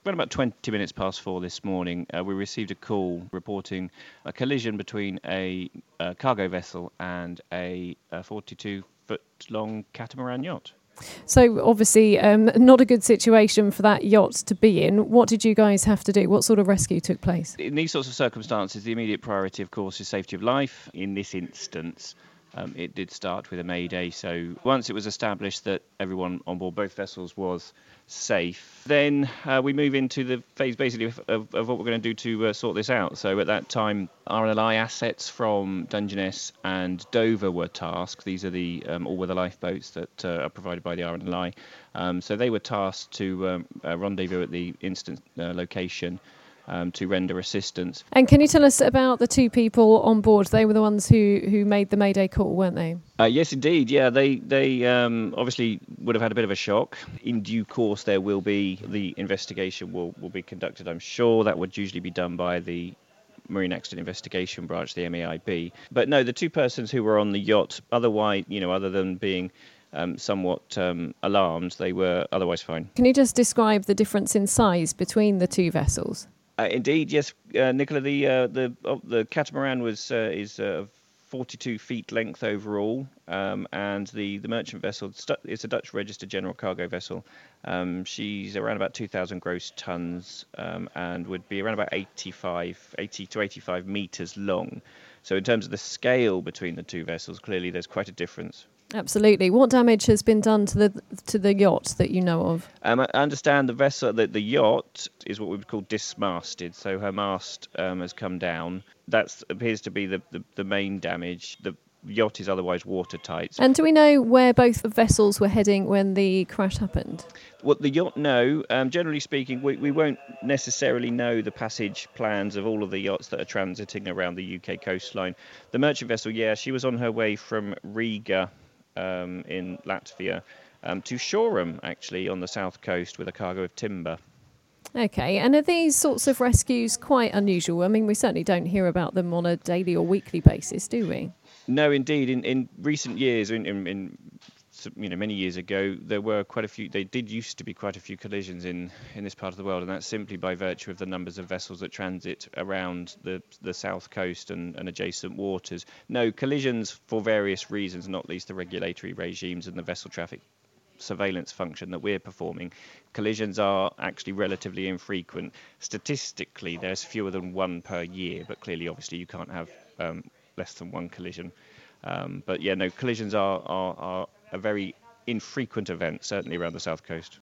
Around about 20 minutes past 4 this morning, we received a call reporting a collision between a cargo vessel and a 42-foot-long catamaran yacht. So obviously not a good situation for that yacht to be in. What did you guys have to do? What sort of rescue took place? In these sorts of circumstances, the immediate priority, of course, is safety of life. In this instance, it did start with a mayday. So once it was established that everyone on board both vessels was safe, then we move into the phase basically of what we're going to do to sort this out. So at that time, RNLI assets from Dungeness and Dover were tasked. These are the all-weather lifeboats that are provided by the RNLI. So they were tasked to rendezvous at the incident location to render assistance. And can you tell us about the two people on board? They were the ones who made the Mayday call, weren't they? Yes, indeed. Yeah, they obviously would have had a bit of a shock. In due course, there will be the investigation will be conducted. I'm sure that would usually be done by the Marine Accident Investigation Branch, the MAIB. But no, the two persons who were on the yacht, otherwise, other than being somewhat alarmed, they were otherwise fine. Can you just describe the difference in size between the two vessels? Indeed, yes, Nicola. The catamaran is 42 feet length overall, and the merchant vessel is a Dutch registered general cargo vessel. She's around about 2,000 gross tons and would be around about 80 to 85 meters long. So in terms of the scale between the two vessels, clearly there's quite a difference. Absolutely. What damage has been done to the yacht that you know of? I understand the vessel, the yacht, is what we would call dismasted. So her mast has come down. That appears to be the main damage. The yacht is otherwise watertight. And do we know where both vessels were heading when the crash happened? What the yacht know, generally speaking, we won't necessarily know the passage plans of all of the yachts that are transiting around the UK coastline. The merchant vessel, yeah, she was on her way from Riga in Latvia to Shoreham, actually, on the south coast with a cargo of timber. Okay, and are these sorts of rescues quite unusual? I mean, we certainly don't hear about them on a daily or weekly basis, do we? No, indeed. In recent years, in many years ago, there were quite a few. They did used to be quite a few collisions in this part of the world, and that's simply by virtue of the numbers of vessels that transit around the south coast and adjacent waters. No, collisions for various reasons, not least the regulatory regimes and the vessel traffic surveillance function that we're performing. Collisions are actually relatively infrequent. Statistically, there's fewer than one per year, but clearly, obviously, you can't have less than one collision. But yeah, no, collisions are a very infrequent event, certainly around the south coast.